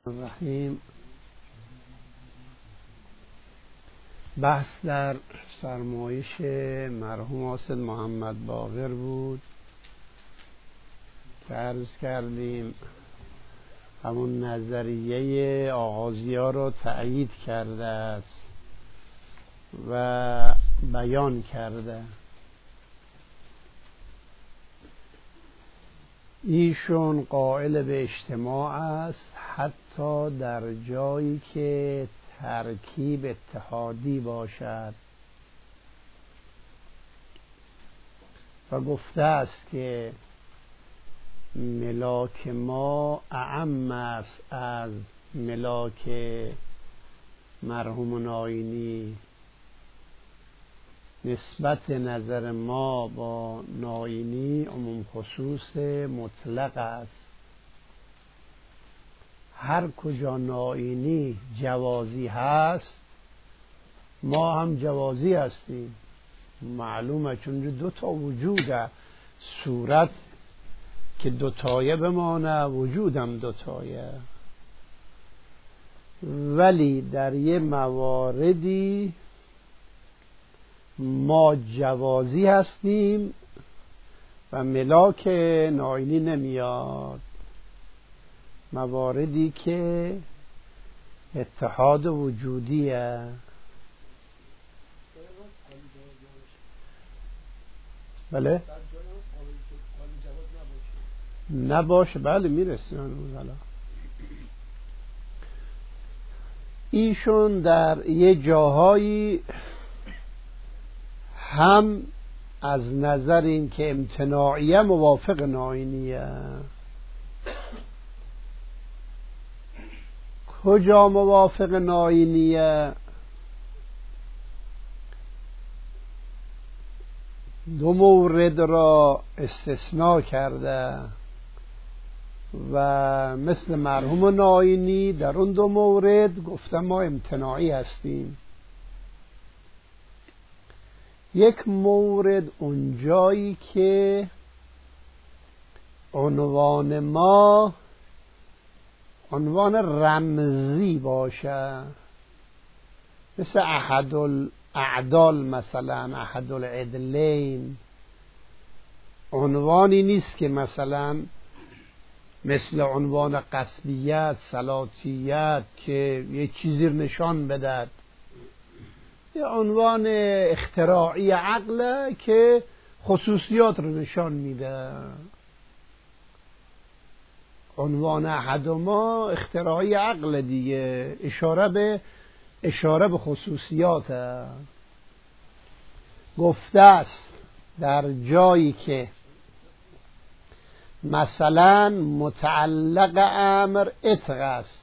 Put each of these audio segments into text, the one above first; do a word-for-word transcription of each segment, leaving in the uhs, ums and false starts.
الرحیم. بحث در فرمایش مرحوم حاسد محمد باقر بود که عرض کردیم همون نظریه آغازی‌ها رو تأیید کرده است و بیان کرده. ایشون قائل به اجتماع است حتی در جایی که ترکیب اتحادی باشد و گفته است که ملاک ما اعم است از ملاک مرحوم ناینی. نسبت نظر ما با ناینی عموم خصوص مطلق است. هر کجا ناینی جوازی هست ما هم جوازی هستیم. معلومه چون دو تا وجوده، صورت که دوتایه بمانه وجودم دوتایه، ولی در یه مواردی ما جوازی هستیم و ملاک ناینی نمیاد. مواردی که اتحاد وجودیه. بله نباشه، بله میرسیم حالا. ایشون در یه جاهایی هم از نظر این که امتناعیه موافق ناینیه. کجا موافق ناینیه؟ دو مورد را استثناء کرده و مثل مرحوم ناینی در اون دو مورد گفته ما امتناعی هستیم. یک مورد اونجایی که عنوان ما عنوان رمزی باشه، مثل احد الاعدال، مثلا احد العدلین. عنوانی نیست که مثلا مثل عنوان قصبیت، صلاتیت که یه چیزی نشان بدهد. یه عنوان اختراعی عقله که خصوصیات رو نشان میده. عنوان احد ما اختراعی عقل دیگه، اشاره به اشاره به خصوصیات. گفته است در جایی که مثلا متعلق امر عتق است،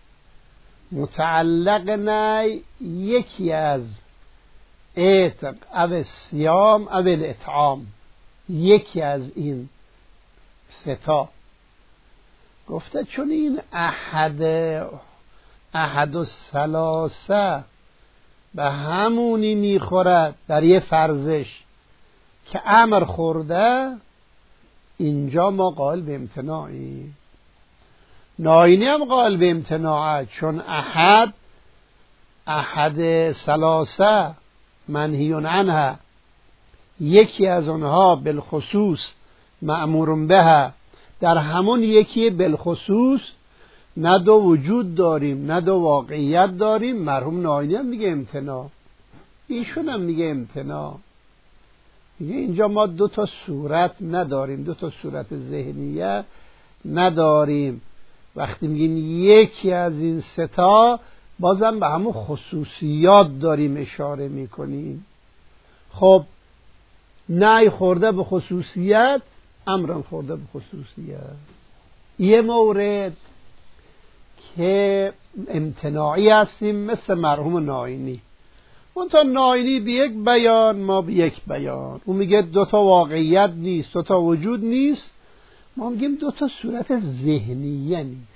متعلق نهی یکی از عتق او صیام او الاطعام، یکی از این ستا. گفته چون این احد احد الثلاثه به همونی میخورد در یه فرضش که امر خورده، اینجا ما قائل به امتناعی. ناینی هم قائل به امتناعه، چون احد احد ثلاثه منهیون عنها، یکی از اونها بالخصوص مأمور به، در همون یکی بالخصوص نه دو وجود داریم نه دو واقعیت داریم. مرحوم ناینی هم میگه امتناع، ایشون هم میگه امتناع. میگه اینجا ما دو تا صورت نداریم، دو تا صورت ذهنیه نداریم. وقتی میگیم یکی از این ستا، بازم به همون خصوصیات داریم اشاره میکنیم. خب نهی خورده به خصوصیت، امرم خورده به خصوصیت. یه مورد که امتناعی هستیم مثل مرحوم ناینی. اون تا ناینی به یک بیان، ما به یک بیان. اون میگه دوتا واقعیت نیست، دوتا وجود نیست. ما میگیم دوتا صورت ذهنیه نیست.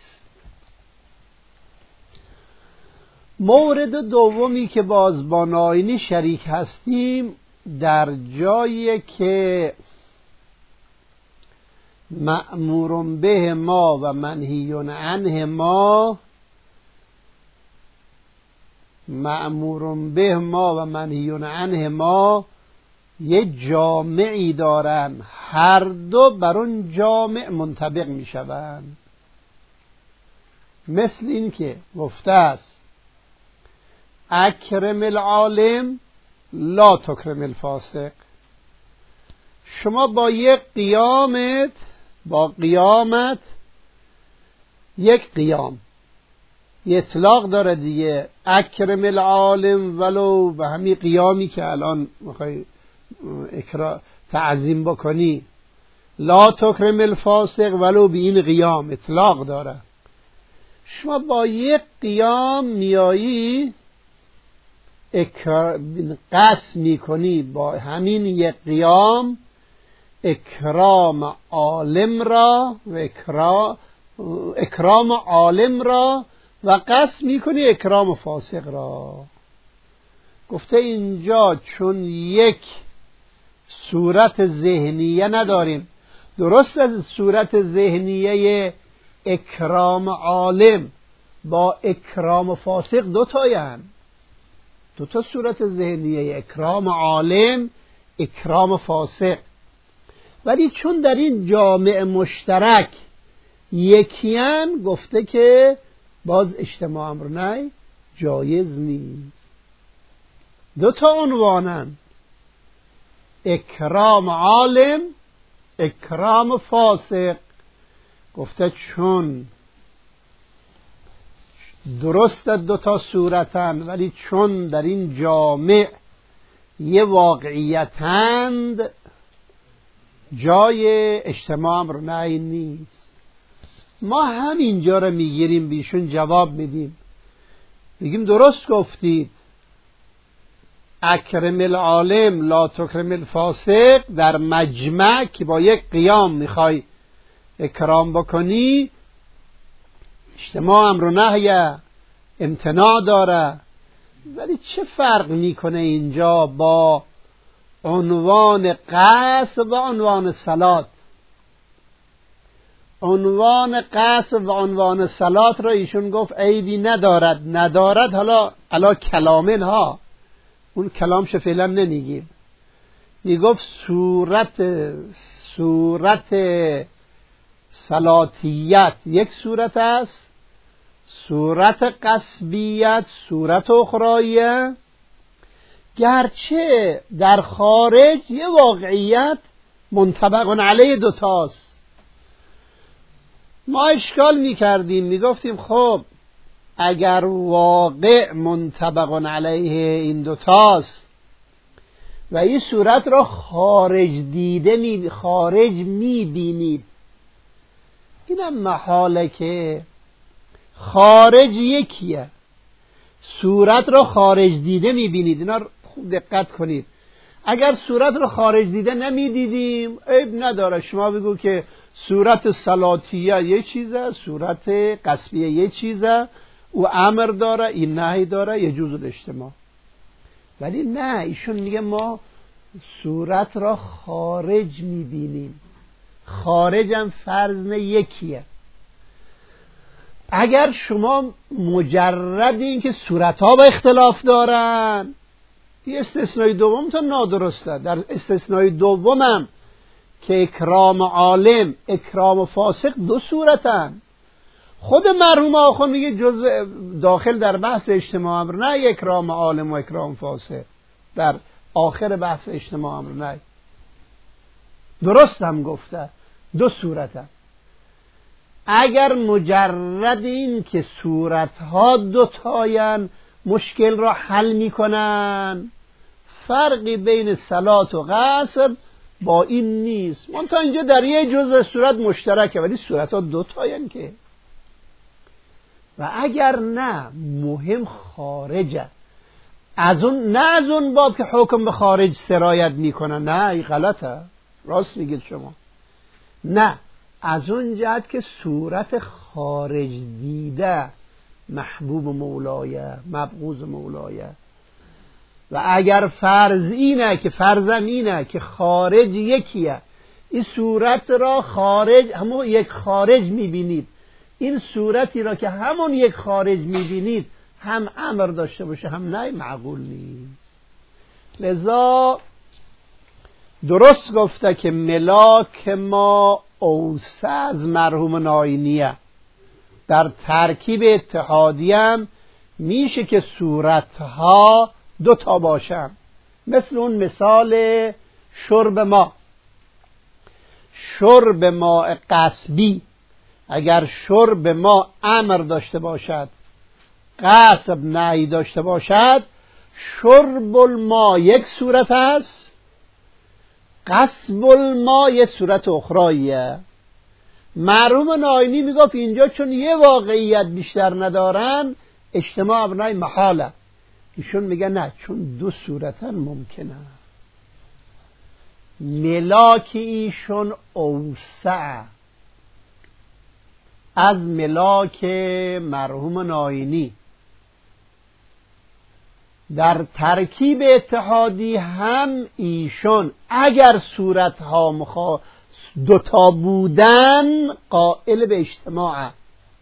مورد دومی که باز با ناینی شریک هستیم در جایی که مأمور به ما و منهی عنه ما مأمور به ما و منهی عنه ما یه جامعی دارن، هر دو بر اون جامع منطبق می شوند. مثل این که گفته است اکرم العالم لا تکرم الفاسق. شما با یک قیامت با قیامت یک قیام اطلاق داره دیگه، اکرم العالم ولو به همین قیامی که الان میخوای اکرام تعظیم بکنی، لا تکرم الفاسق ولو به این قیام اطلاق داره. شما با یک قیام میایی قصد میکنی با همین یک قیام اکرام عالم را و اکرام اکرام عالم را و قصد میکنی اکرام فاسق را. گفته اینجا چون یک صورت ذهنیه نداریم، درست از صورت ذهنیه اکرام عالم با اکرام فاسق دو تاین، دو تا صورت ذهنیه، اکرام عالم اکرام فاسق، ولی چون در این جامع مشترک یکیان گفته که باز اجتماع امر نهی جایز نیست. دو تا عنوانن، اکرام عالم اکرام فاسق. گفته چون درست دو تا صورتن ولی چون در این جامع یه واقعیتند جای اجتماع امر نهی نیست. ما همینجا رو میگیریم بیشون جواب میدیم، میگیم درست گفتید اکرم العالم لا تکرم الفاسق، در مجمع که با یک قیام میخوای اکرام بکنی اجتماع امر و نهی امتناع داره. ولی چه فرق میکنه اینجا با عنوان قصد و عنوان صلات؟ عنوان قصد و عنوان صلات را ایشون گفت عیبی ندارد. ندارد حالا علا کلامن ها، اون کلامش فعلا نمیگیم. میگفت صورت صورت صلاتیت یک صورت است، صورت قصبیت صورت اخرایه، گرچه در خارج یه واقعیت منطبق علیه دوتاست. ما اشکال میکردیم، میگفتیم خب اگر واقع منطبق علیه این دوتاست و این صورت را خارج دیده می خارج میبینید، اینم محاله که خارج یکیه، صورت را خارج دیده میبینید. اینا خوب دقت کنید. اگر صورت را خارج دیده نمیدیدیم عیب نداره، شما بگو که صورت صلاتیه یه چیزه، صورت قصبیه یه چیزه، او امر داره این نهی داره یجوز الاجتماع. ولی نه، ایشون میگه ما صورت را خارج میبینیم، خارج هم فرض یکیه. اگر شما مجرد این که صورت ها با اختلاف دارن، این استثنای دوم تا نادرسته. در استثنای دومم که اکرام عالم اکرام فاسق دو صورتن. خود مرحوم آخون میگه جزء داخل در بحث اجتماع امر نه اکرام عالم و اکرام فاسق، در آخر بحث اجتماع امر نه. درست هم گفته دو صورتن. اگر مجرد این که صورتها دو تاین مشکل را حل میکنن، فرقی بین صلات و قصر با این نیست. من تا اینجا در یه جزء صورت مشترکه ولی صورتها دو تاین که. و اگر نه مهم خارجه، از اون نه از اون باب که حکم به خارج سرایت میکنه، نه این غلطه، راست میگید شما، نه از اون جهت که صورت خارج دیده محبوب مولایه مبغوض مولایه. و اگر فرض اینه که فرضم اینه که خارج یکیه، این صورت را خارج همون یک خارج میبینید، این صورتی را که همون یک خارج میبینید هم امر داشته باشه هم نهی معقول نیست. لذا درست گفته که ملاک ما اوسع از مرحوم ناینیه. در ترکیب اتحادی هم میشه که صورتها دو تا باشن، مثل اون مثال شرب ما. شرب ماء قصبی اگر شرب ما امر داشته باشد، قصب نهی داشته باشد، شرب الماء یک صورت است، قصب الماء یک صورت اخراییه. مرحوم ناینی میگفت اینجا چون یه واقعیت بیشتر ندارن اجتماع ابنای محاله. ایشون میگه نه، چون دو صورتا ممکنه. ملاک ایشون اوسع از ملاک مرحوم ناینی. در ترکیب اتحادی هم ایشون اگر صورتها مخا دوتا بودن قائل به اجتماع.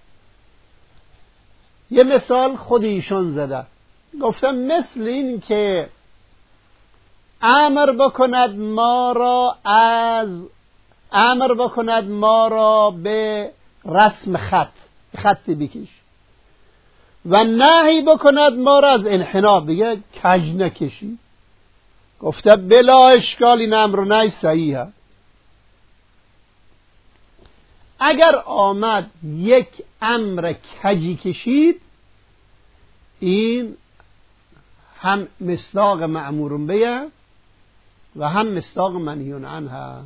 یه مثال خود ایشون زده، گفتم مثل این که امر بکند ما را از امر بکند ما را به رسم خط خط بکش و نهی بکند ما را از انحناء، بگه کج نکشی. گفته بلا اشکال این امر و نهی صحیحه. اگر آمد یک امر کجی کشید، این هم مصداق مأمور به و هم مصداق منهی عنه.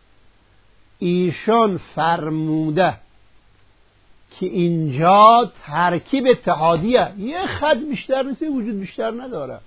ایشون فرموده که اینجا ترکیب اتحادیه، یه خط بیشتر نیست، وجود بیشتر نداره.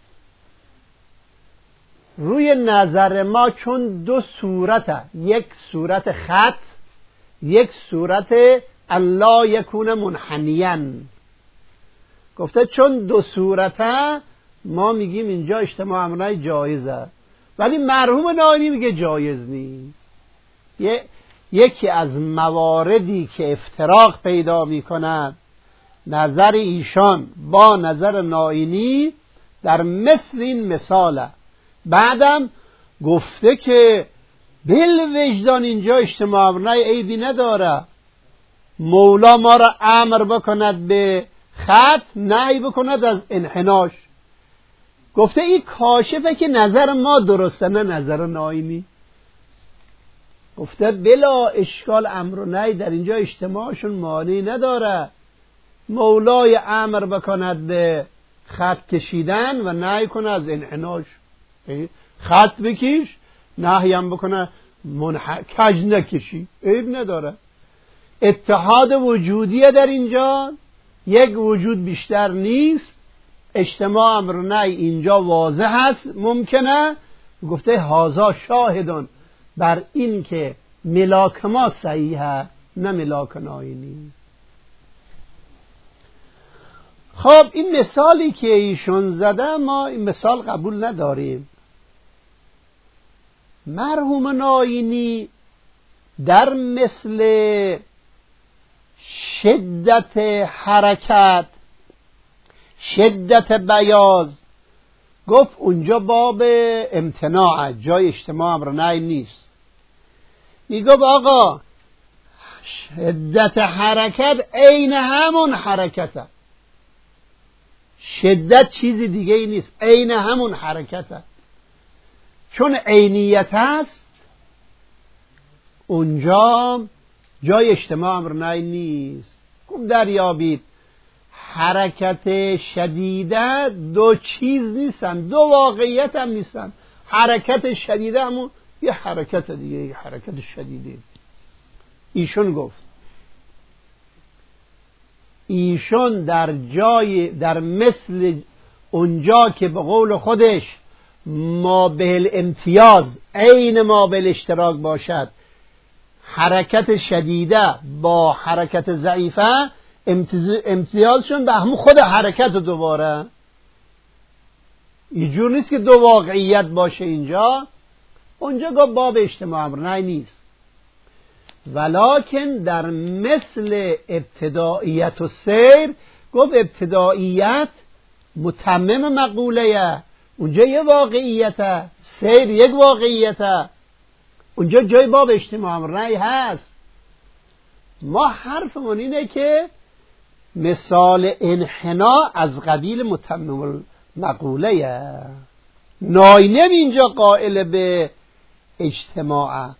روی نظر ما چون دو صورته، یک صورت خط، یک صورت الا یکون منحنیان، گفته چون دو صورته ما میگیم اینجا اجتماع امرای جایزه، ولی مرحوم ناینی میگه جایز نیست. یه یکی از مواردی که افتراق پیدا میکنند نظر ایشان با نظر ناینی در مثل این مثاله. بعدم گفته که بل وجدان اینجا اجتماع امرای عیبی نداره. مولا ما را امر بکند به خط، نهی بکند از انحناش. گفته این کاشفه که نظر ما درسته نه نظر ناینی. گفته بلا اشکال امر و نهی در اینجا اجتماعشون مانعی نداره. مولای امر بکند به خط کشیدن و نهی کنه از انحناش. خط بکش، نهی هم بکنه منح... کج نکشی، عیب نداره. اتحاد وجودیه در اینجا، یک وجود بیشتر نیست. اجتماع امر و نهی اینجا واضح هست، ممکنه. گفته هازا شاهدان بر این که ملاک ما صحیحه نه ملاک ناینی. خب این مثالی که ایشون زده ما این مثال قبول نداریم. مرحوم ناینی در مثل شدت حرکت، شدت بیاض، گفت اونجا باب امتناع، جای اجتماع امر نهی نیست. میگفت آقا شدت حرکت عین همون حرکته، شدت چیزی دیگه ای نیست، عین همون حرکته. چون عینیت هست اونجا جای اجتماع امر نهی نیست. خوب دریابید حرکت شدیده دو چیز نیستن، دو واقعیت هم نیستن. حرکت شدیده همون یه حرکت دیگه، یه حرکت شدیده. ایشون گفت ایشون در جای در مثل اونجا که به قول خودش ما به الامتیاز عین ما به الاشتراک باشد، حرکت شدیده با حرکت ضعیفه امتیازشون به همون خود حرکت دوباره. اینجور نیست که دو واقعیت باشه اینجا. اونجا گفت باب اجتماع امر نهی نیست، ولکن در مثل ابتداییت و سیر گفت ابتداییت متمم مقوله، اونجا یه واقعیته، سیر یک واقعیته، اونجا جای باب اجتماع امر نهی هست. ما حرفمون اینه که مثال انحنا از قبیل متمم المقوله. ناینم اینجا قائل به اجتماع،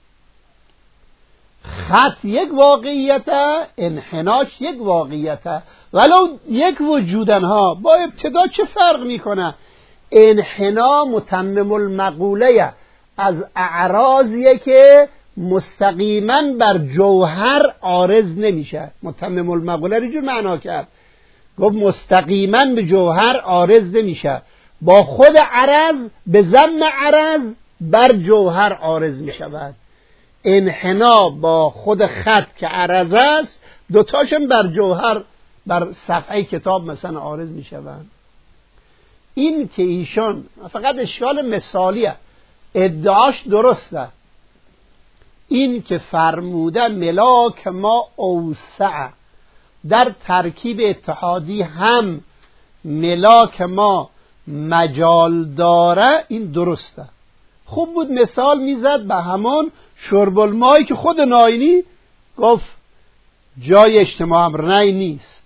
خط یک واقعیته، انحناش یک واقعیته، ولو یک وجودن ها. با ابتدا چه فرق میکنه؟ انحنا متمم المقوله از اعراضیه که مستقیما بر جوهر عارض نمیشه. متمم المقوله رو جور معنا کرد، گفت مستقیما به جوهر عارض نمیشه، با خود عرض به ضمن عرض بر جوهر عارض میشود. انحنا با خود خط که عرض است، دوتاشون بر جوهر بر صفحه کتاب مثلا عارض میشوند. این که ایشان فقط اشکال مثالیه، ادعاش درسته، این که فرموده ملاک ما اوسع، در ترکیب اتحادی هم ملاک ما مجال داره، این درسته. خوب بود مثال میزد به همون شرب المایی که خود ناینی گفت جای اجتماع امر نهی نیست.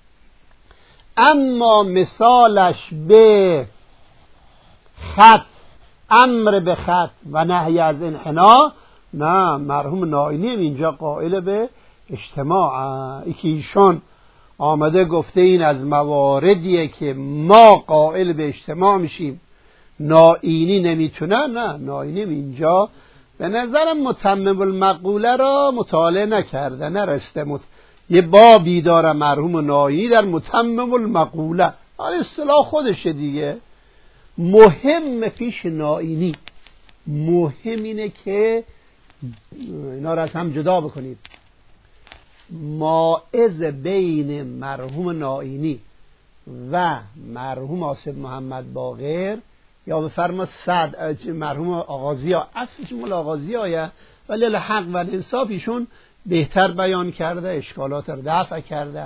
اما مثالش به خط، امر به خط و نهی از انحنا، نه، مرحوم ناینی اینجا قائل به اجتماع. ای که ایشون آمده گفته این از مواردیه که ما قائل به اجتماع میشیم، ناینی نمیتونه. نه، ناینی اینجا به نظرم متمم المقوله را مطالعه نکرده، نرسته. مت... یه بابی داره مرحوم ناینی در متمم المقوله، حالا اصطلاح خودشه دیگه. مهم پیش ناینی، مهم اینه که اینا را از هم جدا بکنید. مائز بین مرحوم ناینی و مرحوم آصف محمد باقر، یا به فرما صد مرحوم آغازی‌ها، اصلش مال آغازی‌ها، ولی الحق و الانصاف ایشون بهتر بیان کرده، اشکالات رو دفع کرده.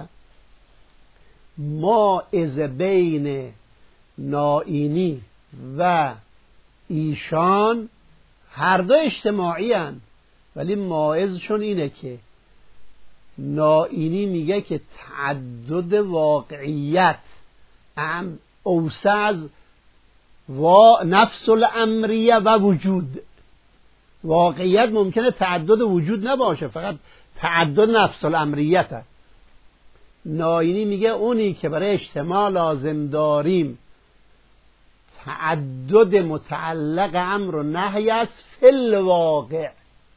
مائز بین ناینی و ایشان هر دو اجتماعی هن، ولی مائزشون اینه که ناینی میگه که تعدد واقعیت اوسع از و نفس الامریه و وجود. واقعیت ممکنه تعدد وجود نباشه، فقط تعدد نفس الامریته. ناینی میگه اونی که برای اجتماع لازم داریم تعدد متعلق امر و نهی است فی الواقع.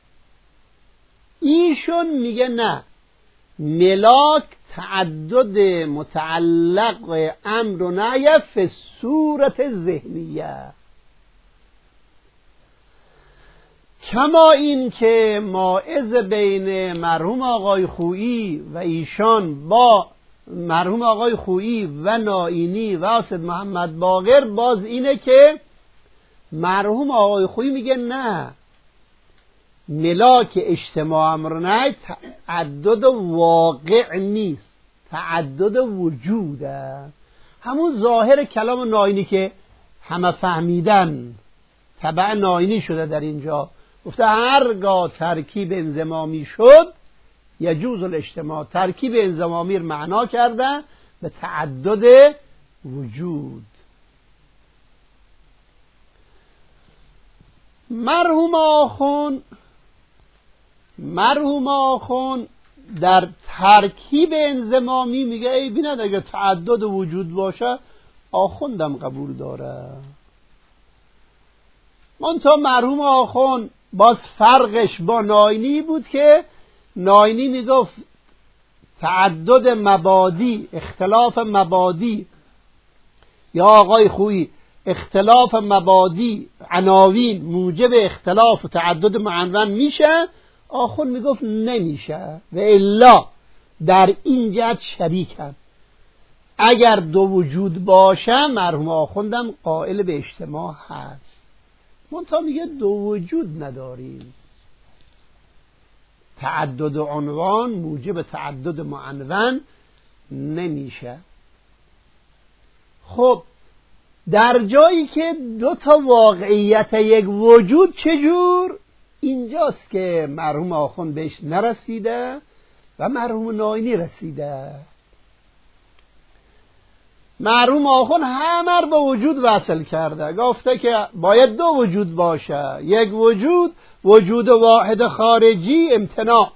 ایشون میگه نه، ملاک تعدد متعلق امر و نهی فی صورت ذهنیه. کما این که مائز بین مرحوم آقای خویی و ایشان با مرحوم آقای خویی و ناینی و آصف محمد باقر باز اینه که مرحوم آقای خویی میگه نه، ملاک اجتماع امر نهی تعدد واقع نیست، تعدد وجوده. همون ظاهر کلام ناینی که همه فهمیدن، تبع ناینی شده در اینجا، گفته هرگاه ترکیب انضمامی شد یجوز الاجتماع. ترکیب انضمامی رو معنا کرده به تعدد وجود. مرحوم آخوند مرحوم آخوند در ترکیب انضمامی میگه ای بیند اگه تعدد وجود باشه آخوندم قبول داره. منتها مرحوم آخوند باز فرقش با ناینی بود که ناینی میگفت تعدد مبادی، اختلاف مبادی، یا آقای خویی اختلاف مبادی عناوین موجب اختلاف و تعدد معنون میشه. آخوند میگفت نمیشه و الا در این جهت شریکن. اگر دو وجود باشه مرحوم آخوندم قائل به اجتماع هست. منتها میگه دو وجود نداریم، تعدد عنوان موجب تعدد معنون نمیشه. خب در جایی که دو تا واقعیت یک وجود چجور؟ اینجاست که مرحوم آخوند بهش نرسیده و مرحوم ناینی رسیده. مرحوم آخوند همه رو به وجود وصل کرده، گفته که باید دو وجود باشه، یک وجود وجود واحد خارجی امتناع.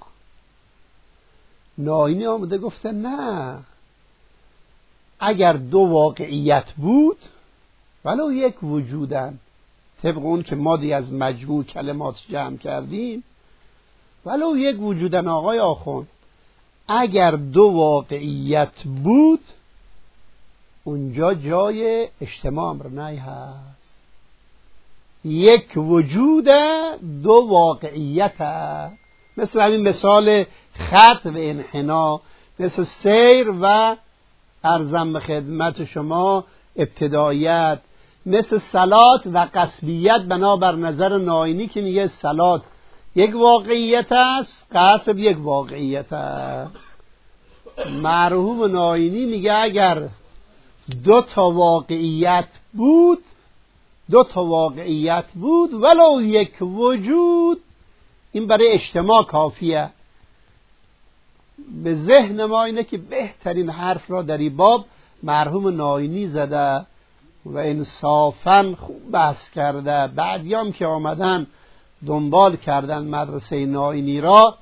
ناینی آمده گفته نه، اگر دو واقعیت بود ولو یک وجودن، طبق اون که ما دی از مجموع کلمات جمع کردیم، ولو یک وجودن آقای آخوند، اگر دو واقعیت بود اونجا جای اجتماع امر نهی هست. یک وجود دو واقعیت هست. مثل همین مثال خط و انحنا، مثل سیر و عرضم به خدمت شما ابتداییت، مثل صلات و قصبیت بنابر نظر ناینی که میگه صلات یک واقعیت است، قصب یک واقعیت است. مرحوم ناینی میگه اگر دو تا واقعیت بود دو تا واقعیت بود ولو یک وجود، این برای اجتماع کافیه. به ذهن ما اینه که بهترین حرف را در این باب مرحوم ناینی زده و انصافاً خوب بحث کرده. بعدیام که آمدن دنبال کردن مدرسه ناینی را،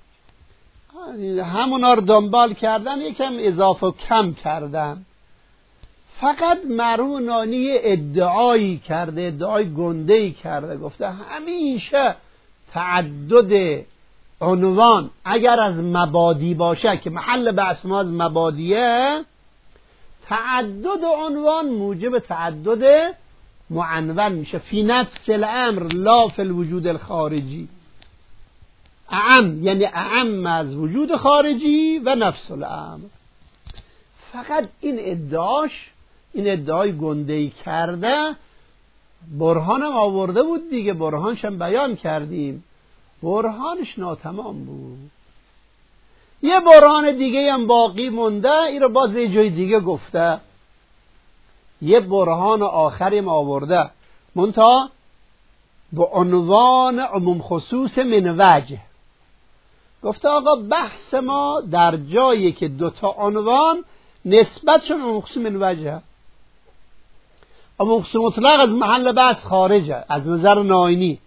همونا رو دنبال کردن، یکم اضافه و کم کردن. فقط مرحوم ناینی ادعایی کرده، ادعای گنده‌ای کرده، گفته همیشه تعدد عنوان اگر از مبادی باشه، که محل بحث ما از مبادیه، تعدد عنوان موجب تعدد معنون میشه. فی نفس الامر لا فی الوجود الخارجی. اعم یعنی اعم از وجود خارجی و نفس الامر. فقط این ادعاش، این ادعای گنده‌ای کرده، برهانم آورده بود دیگه، برهانشم بیان کردیم، برهانش ناتمام بود. یه برهان دیگه هم باقی مونده، این رو باز یه جای دیگه گفته. یه برهان آخری هم آورده، منتها به عنوان عموم خصوص من وجه. گفته آقا بحث ما در جایی که دوتا عنوان نسبتشون عموم خصوص من وجه، عموم خصوص مطلق از محل بحث خارجه از نظر ناینی.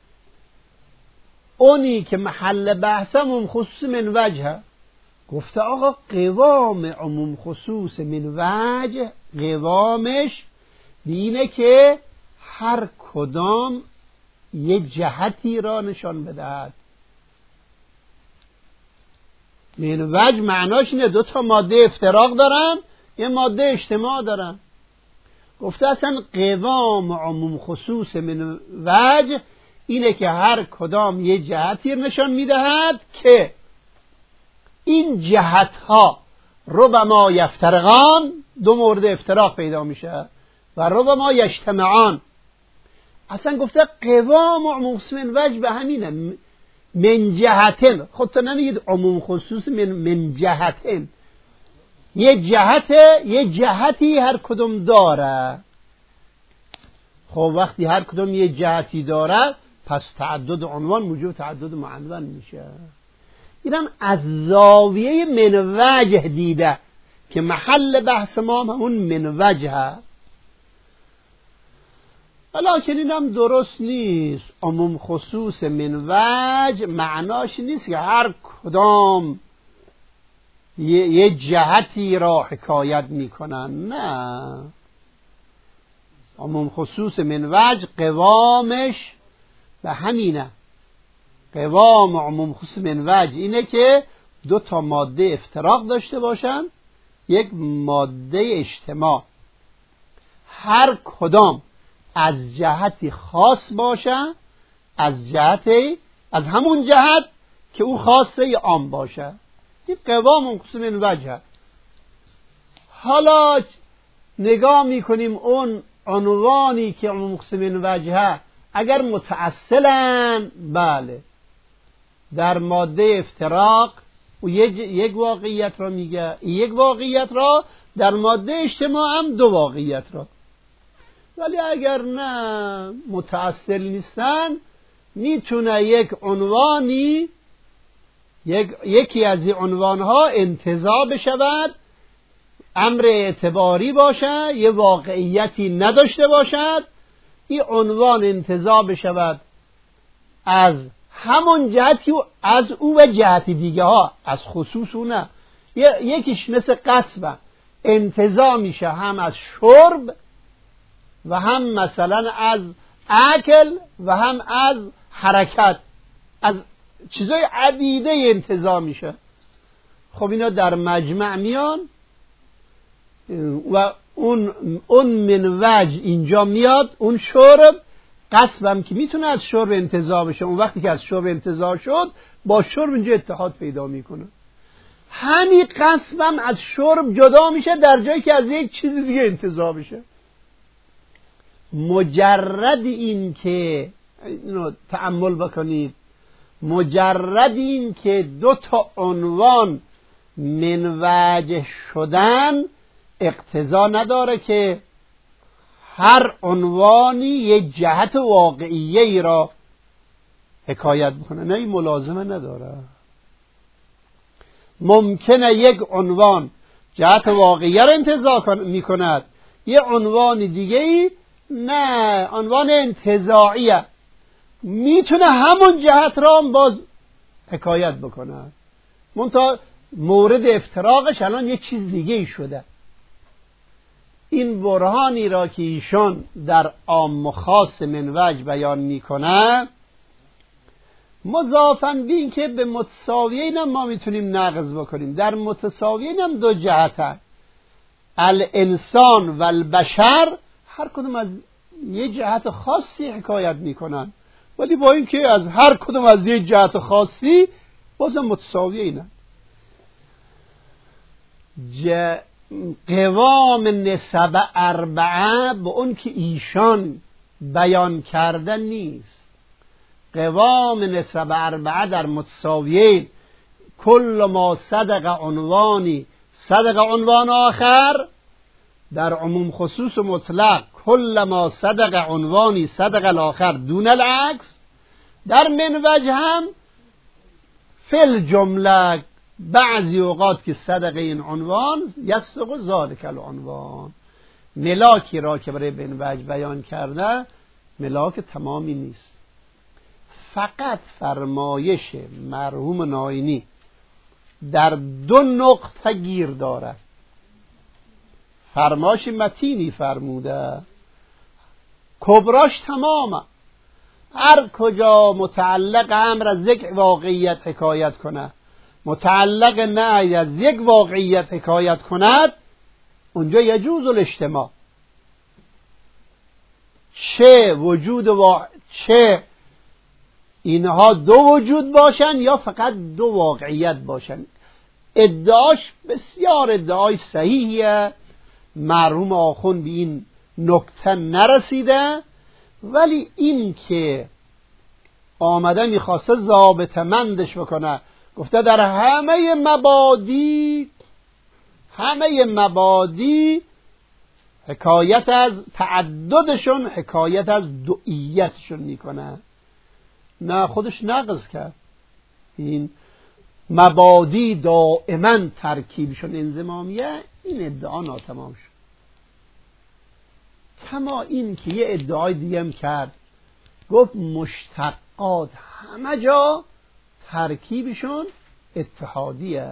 اونی که محل بحث عموم خصوص من وجه، گفته آقا قوام عموم خصوص من وجه، قوامش دینه که هر کدام یه جهتی را نشان بدهد. من وجه معناش اینه دو تا ماده افتراق دارن، یه ماده اجتماع دارن. گفته اصلا قوام عموم خصوص من وجه اینه که هر کدام یه جهتی نشان میدهد که این جهت ها ربما یفترقان، دو مورد افتراق پیدا میشه، و ربما یجتمعان. اصلا گفته قوام عموم خصوص من وجه به همینه، من جهتن. خود تو نمیگید عموم خصوص من, من جهتن، یه جهت یه جهتی هر کدوم داره. خب وقتی هر کدوم یه جهتی داره، پس تعدد عنوان موجب تعدد معنون میشه. اینم از زاویه من وجه دیده که محل بحث ما هم همون من وجه. ولیکن اینم درست نیست. عموم خصوص من وجه معناش نیست که هر کدام یه, یه جهتی را حکایت میکنن. نه، عموم خصوص من وجه قوامش و همینه. قوام عموم خصوص من وجه اینه که دو تا ماده افتراق داشته باشن، یک ماده اجتماع، هر کدام از جهتی خاص باشه، از جهتی از همون جهت که او خاصه عام باشه. این قوام عموم خصوص من وجه. حالا نگاه میکنیم اون عنوانی که عموم خصوص من وجه اگر متأصلن، بله، در ماده افتراق او یک واقعیت را میگه، یک واقعیت را در ماده اجتماع هم دو واقعیت را. ولی اگر نه متأصل نیستن، میتونه یک عنوانی یک یکی از این عنوانها انتزاع بشود، امر اعتباری باشد، یه واقعیتی نداشته باشد، این عنوان انتزاع بشود از همون جهتی از او و جهت دیگه ها، از خصوص او نه. یکیش مثل قصبه انتزاع میشه هم از شرب و هم مثلا از اکل و هم از حرکت، از چیزای عدیده انتزاع میشه. خب اینا در مجمع میان و اون اون من وجه اینجا میاد، اون شرب قصبم که میتونه از شرب انتزاع بشه، اون وقتی که از شرب انتزاع شد با شرب اینجا اتحاد پیدا میکنه. همین قصبم از شرب جدا میشه در جایی که از یک چیز دیگه انتزاع بشه. مجرد این که اینو تأمل بکنید، مجرد این که دو تا عنوان من وجه شدن اقتضا نداره که هر عنوانی یک جهت واقعیه ای را حکایت بکنه. نه، این ملازمه نداره. ممکنه یک عنوان جهت واقعیه را انتزاع میکند، یک عنوان دیگه ای نه، عنوان انتزاعیه، میتونه همون جهت را باز حکایت بکنه، منتها مورد افتراقش الان یک چیز دیگه ای شده. این برهانی را که ایشان در عام و خاص من وجه بیان میکنه، مضافاً به این که به متساویین هم ما میتونیم نقض بکنیم. در متساویین هم دو جهتن، الانسان و البشر، هر کدوم از یه جهت خاصی حکایت میکنن، ولی با این که از هر کدوم از یه جهت خاصی بازم متساویینن. ج... قوام نسب اربعه به اون که ایشان بیان کردن نیست. قوام نسب اربعه در متساویین کل ما صدق عنوانی صدق عنوان آخر، در عموم خصوص مطلق کل ما صدق عنوانی صدق الاخر دون العکس. در من وجه هم فل جمله بعضی اوقات که صدق این عنوان یصدق ذالک العنوان. ملاکی را که برای من وجه بیان کرده ملاک تمامی نیست. فقط فرمایش مرحوم ناینی در دو نقطه گیر داره. فرمایش متینی فرموده، کبراش تمامه، هر کجا متعلق امر از یک واقعیت حکایت کنه، متعلق نهی از یک واقعیت حکایت کند، اونجا یجوز الاجتماع. چه وجود وا... چه اینها دو وجود باشن یا فقط دو واقعیت باشن. ادعاش بسیار ادعای صحیحیه، مرحوم آخوند به این نکته نرسیده، ولی این که آمده میخواسته ضابطه مندش بکنه، گفته در همه مبادی همه مبادی حکایت از تعددشون حکایت از دوئیتشون میکنه. نه، خودش نقض کرد. این مبادی دائما ترکیبشون انضمامیه، این ادعا ناتمام شد. کما این که یه ادعای دیگه هم کرد، گفت مشتقات همه جا ترکیبشون اتحادیه.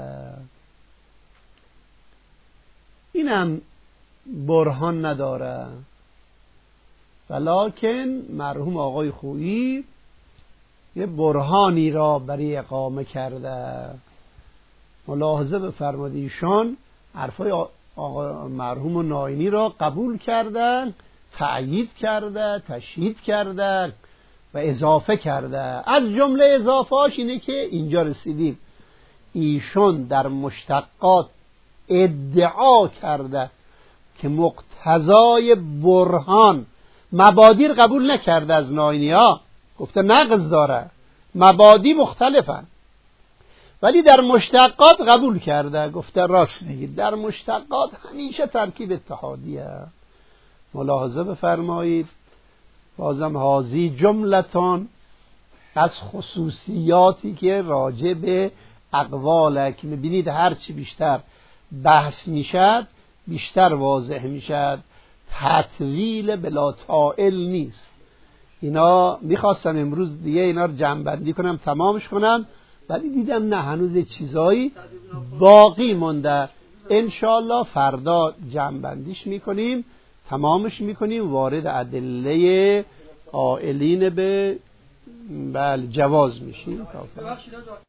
اینم برهان نداره، ولکن مرحوم آقای خویی یه برهانی را برای اقامه کرده. ملاحظه بفرمایید ایشان حرفای آقا مرحوم ناینی را قبول کردن، تأیید کرده، تشهید کرده و اضافه کرده. از جمله اضافهاش اینه که اینجا رسیدیم، ایشون در مشتقات ادعا کرده که مقتضای برهان مبادی قبول نکرده از ناینی ها، گفته نقض داره، مبادی مختلفن، ولی در مشتقات قبول کرده، گفته راست میگید در مشتقات همیشه ترکیب اتحادیه. ملاحظه بفرمایید بازم هازی جملتان از خصوصیاتی که راجع به اقواله که میبینید هرچی بیشتر بحث میشد بیشتر واضح میشد، تطویل بلا طائل نیست. اینا میخواستم امروز دیگه اینا رو جمع‌بندی کنم تمامش کنم، ولی دیدم نه هنوز چیزایی باقی مونده. انشاءالله فردا جمع‌بندیش میکنیم، تمامش میکنیم، وارد ادله قائلین به بله جواز میشیم.